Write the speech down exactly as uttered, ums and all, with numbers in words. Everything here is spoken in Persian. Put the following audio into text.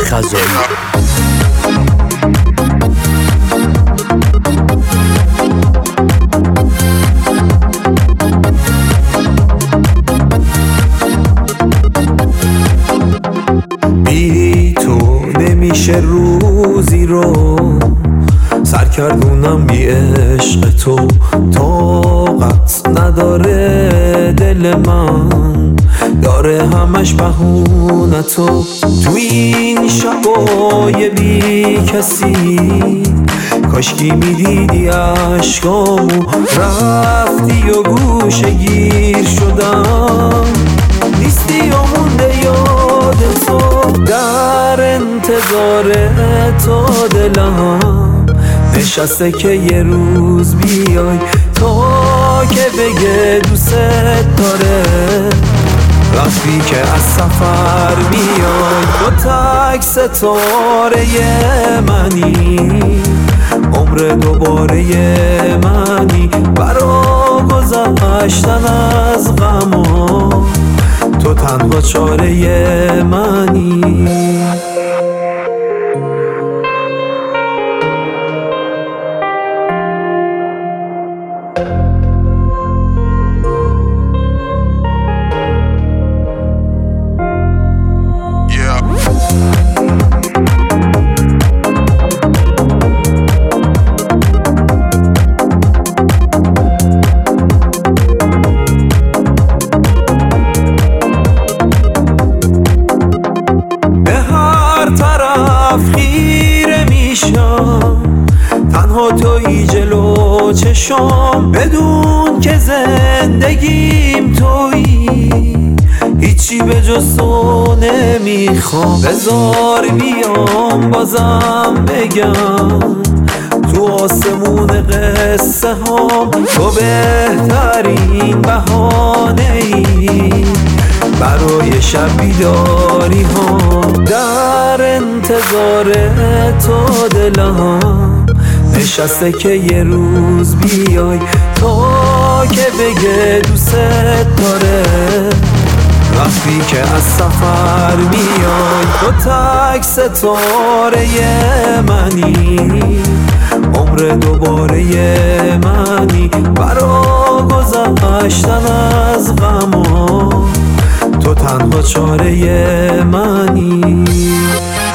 خزایی. بی تو نمیشه روزی رو سرکردونم، بی عشق تو طاقت نداره دل من، داره همش بهونه تو. تو این شبای بی کسی کاشکی میدیدی عشقامو، رفتی و گوشه گیر شدم، نیستی و مونده یاد تو، در انتظار تو دلم نشسته که یه روز بیای تا که بگه دوست داره. وقتی که از سفر میای تو تک ستاره منی، عمر دوباره منی، برا گذشتن از غما تو تنها چاره منی. خیره میشم تنها تویی جلو چشام، بدون که زندگیم تویی، هیچی به جز تو نمیخوام. بذار بیام بازم بگم تو آسمون قصه هام تو بهترین بهانه ای برای شب بیداری ها، در انتظار تو دلم نشسته که یه روز بیای تا که بگه دوست داره. وقتی که از سفر میای تو تک ستاره منی، عمر دوباره منی، برا گذشتن از غما تو تنها چاره منی.